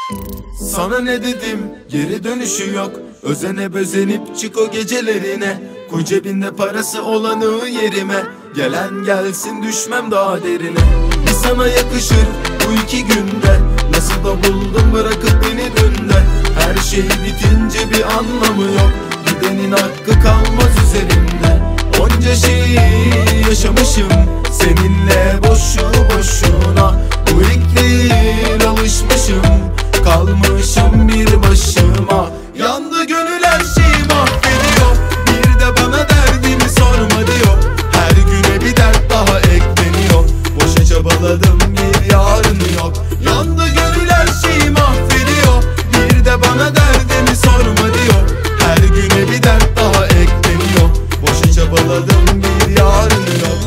Sana ne dedim, geri dönüşü yok. Özene bezenip çık o gecelerine. Koy cebinde parası olanı yerime. Gelen gelsin, düşmem daha derine. Bir sana yakışır bu iki günde. Nasıl da buldun bırakıp beni dünde. Her şey bitince bir anlamı yok. Gidenin hakkı kalmaz üzerimde. Onca şeyi yaşamışım seninle boşu boşuna. Bu ilk değil, alışmışım, kalmışım bir başıma. Yandı gönül, her şeyi mahvediyor. Bir de bana derdimi sorma diyor. Her güne bir dert daha ekleniyor. Boşa çabaladım, bir yarını yok. Yandı gönül, her şeyi mahvediyor. Bir de bana derdimi sorma diyor. Her güne bir dert daha ekleniyor. Boşa çabaladım, bir yarını yok.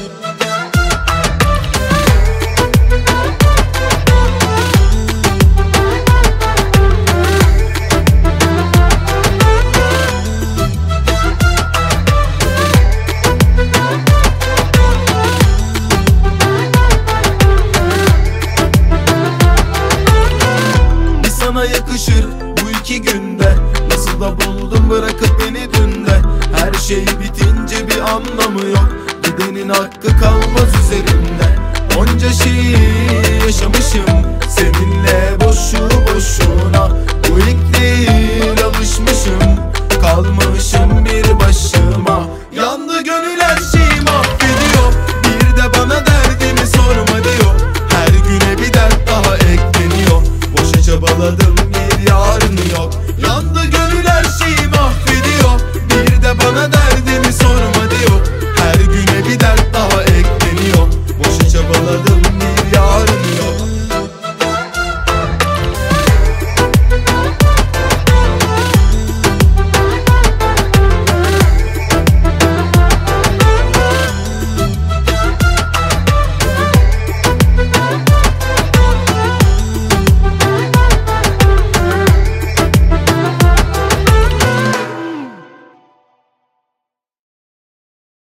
Sana yakışır bu iki günde. Nasıl da buldun bırakıp beni dünde. Her şey bitince bir anlamı yok. Gidenin hakkı kalmaz üzerimde. Onca şeyi yaşamışım seninle boşu boşu.